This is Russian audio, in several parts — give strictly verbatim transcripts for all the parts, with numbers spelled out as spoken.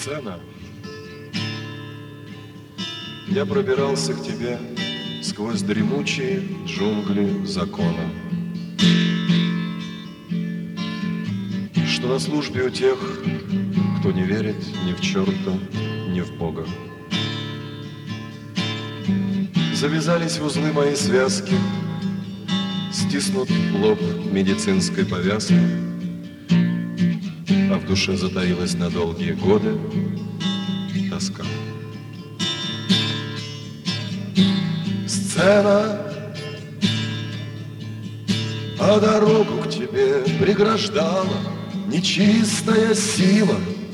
Сцена. Я пробирался к тебе сквозь дремучие джунгли закона, что на службе у тех, кто не верит ни в черта, ни в Бога. Завязались в узлы мои связки, стиснут лоб медицинской повязкой, а в душе затаилась на долгие годы тоска. Сцена, а дорогу к тебе преграждала нечистая сила.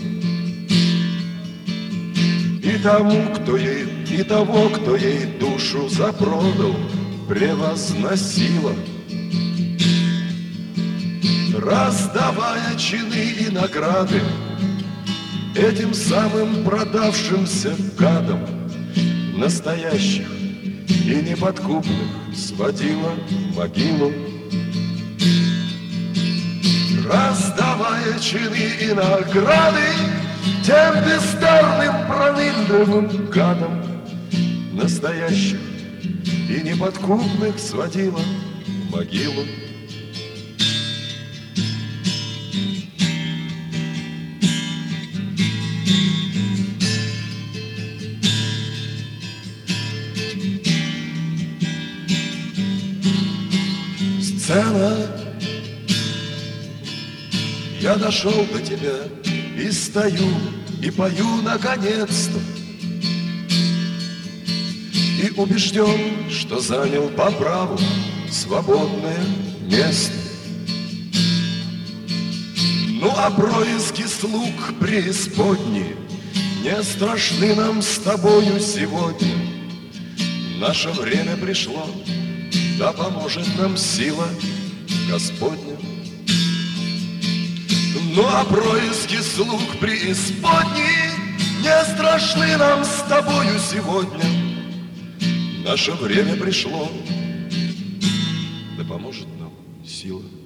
И тому, кто ей, и того, кто ей душу запродал, превозносила, раздавая чины и награды этим самым продавшимся гадам, настоящих и неподкупных сводила в могилу. Раздавая чины и награды тем бездарным пронырливым гадам, настоящих и неподкупных сводила в могилу. Сцена, я дошел до тебя и стою, и пою наконец-то, и убежден, что занял по праву свободное место. Ну а происки слуг преисподней не страшны нам с тобою сегодня. Наше время пришло, да поможет нам сила Господня. Ну а происки слуг преисподней не страшны нам с тобою сегодня. Наше время пришло, да поможет нам сила